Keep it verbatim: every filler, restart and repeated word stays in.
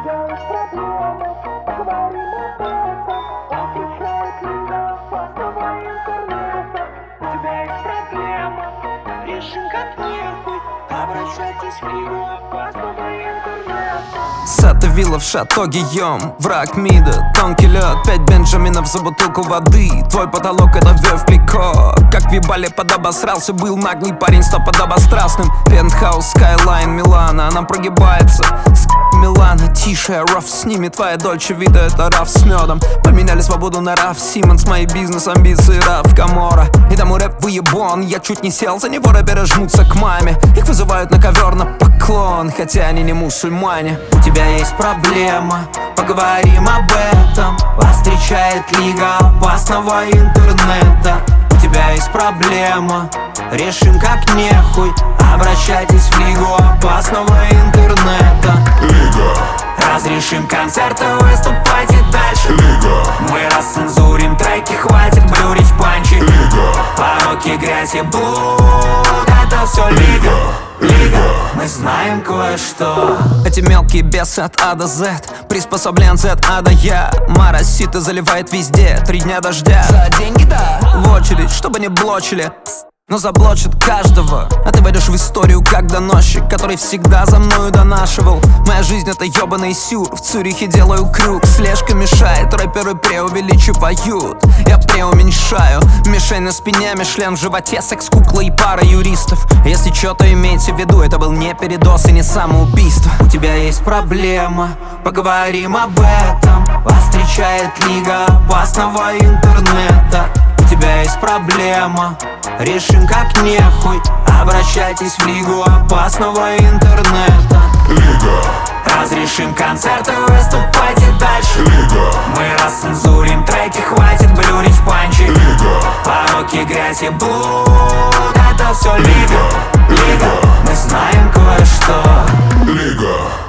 Сата вилла в шато Гийом, враг мида, тонкий лед, пять бенджаминов за бутылку воды. Твой потолок это вёв-клико. Как в ебале подобосрался, был наглый парень, сто подобострастным. Пентхаус, скайлайн, Милана, она прогибается. С Милана, тише, раф с ними. Твоя дольче вида это раф с медом. Поменяли свободу на раф Симмонс, мои бизнес, амбиции, раф Камора. И тому рэп выебон, я чуть не сел, за него рэперы жмутся к маме. Их вызывают на ковер на поклон, хотя они не мусульмане. У тебя есть проблема, поговорим об этом. Вас встречает лига опасного интернета. У тебя есть проблема, решим как нехуй. Обращайтесь в лигу опасного интернета. Лига. Разрешим концерты, выступайте дальше. Лига. Мы расцензурим треки, хватит блюрить панчи. Лига. Пороки, грязь и блуд, это все лига. Лига, мы знаем кое-что. Эти мелкие бесы от А до З, приспособленцы от А до Я. Мараситы заливает везде, три дня дождя. За деньги, да, в очередь, чтобы не блочили, но заблочат каждого. А ты войдешь в историю как доносчик, который всегда за мною донашивал. Моя жизнь это ебаный сюр, в Цюрихе делаю крюк. Слежка мешает, рэперы преувеличивают, я преуменьшаю. Мишень на спине, мишлен в животе, секс-кукла и пара юристов. Если что-то имейте в виду, это был не передоз и не самоубийство. У тебя есть проблема, поговорим об этом. Вас встречает лига опасного интернета. У тебя есть проблема, решим как нехуй. Обращайтесь в лигу опасного интернета. Лига. Разрешим концерты, выступайте дальше. Лига. Мы расцензурим треки, хватит блюрить панчи. Лига. Пороки, грязь и блуд, это все лига. Лига, мы знаем кое-что. Лига.